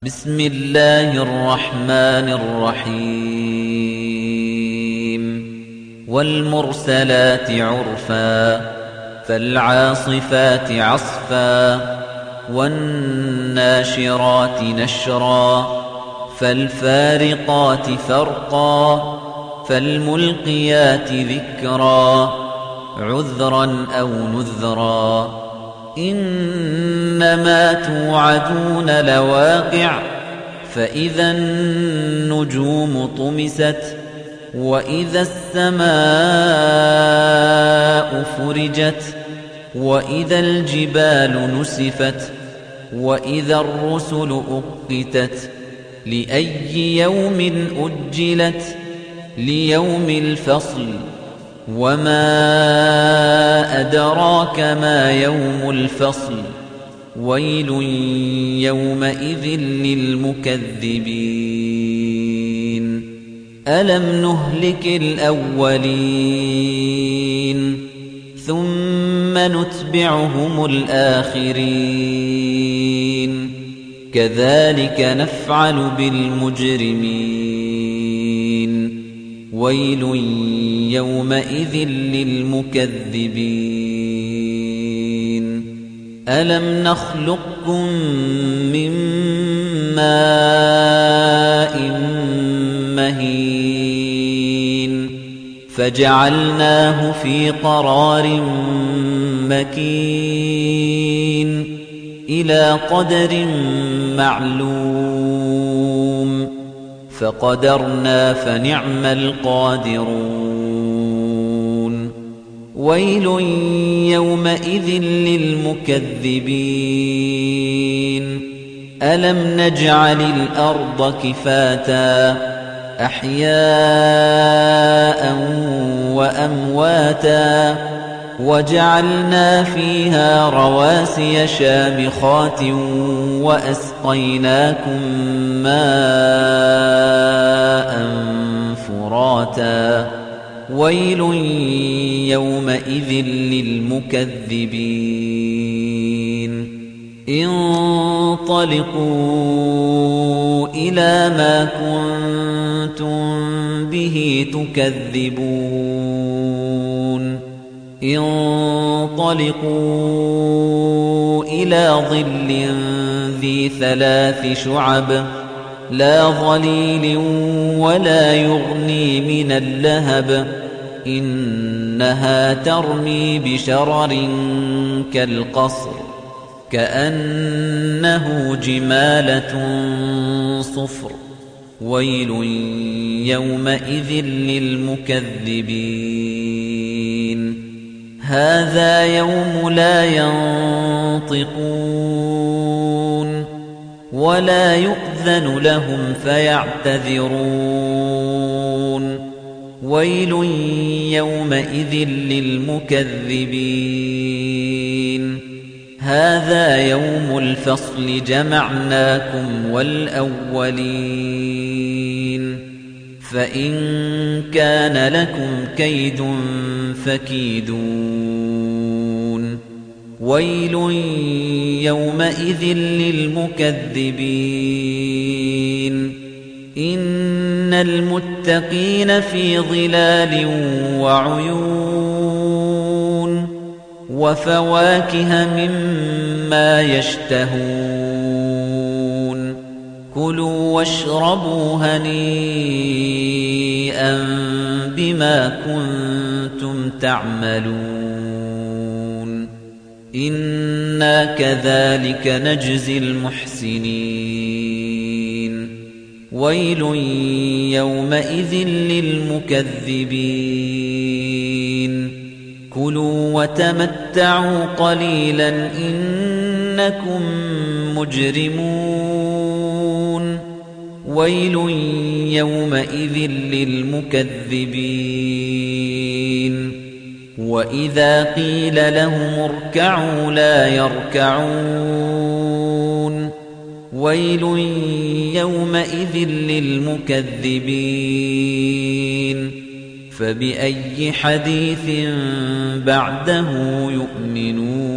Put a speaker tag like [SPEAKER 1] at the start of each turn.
[SPEAKER 1] بسم الله الرحمن الرحيم والمرسلات عرفا فالعاصفات عصفا والناشرات نشرا فالفارقات فرقا فالملقيات ذكرا عذرا أو نذرا إنما توعدون لواقع فإذا النجوم طمست وإذا السماء فرجت وإذا الجبال نسفت وإذا الرسل أقتت لأي يوم أجلت ليوم الفصل وما أدراك ما يوم الفصل ويل يومئذ للمكذبين ألم نهلك الأولين ثم نتبعهم الآخرين كذلك نفعل بالمجرمين ويل يومئذ للمكذبين ألم نخلقكم من ماء مهين فجعلناه في قرار مكين إلى قدر معلوم فقدرنا فنعم القادرون ويل يومئذ للمكذبين ألم نجعل الأرض كفاتا أحياء وأمواتا وجعلنا فيها رواسي شامخات وأسقيناكم ماء فراتا ويل يومئذ للمكذبين انطلقوا إلى ما كنتم به تكذبون انطلقوا إلى ظل ذي 3 شعب لا ظليل ولا يغني من اللهب إنها ترمي بشرر كالقصر كأنه جمالة صفر ويل يومئذ للمكذبين هذا يوم لا ينطقون ولا يؤذن لهم فيعتذرون ويل يومئذ للمكذبين هذا يوم الفصل جمعناكم والأولين فإن كان لكم كيد فكيدون ويل يومئذ للمكذبين إن المتقين في ظلال وعيون وفواكه مما يشتهون كلوا واشربوا هنيئا بما كنتم تعملون إنا كذلك نجزي المحسنين ويل يومئذ للمكذبين كلوا وتمتعوا قليلا إنكم مجرمون ويل يومئذ للمكذبين وإذا قيل لهم اركعوا لا يركعون ويل يومئذ للمكذبين فبأي حديث بعده يؤمنون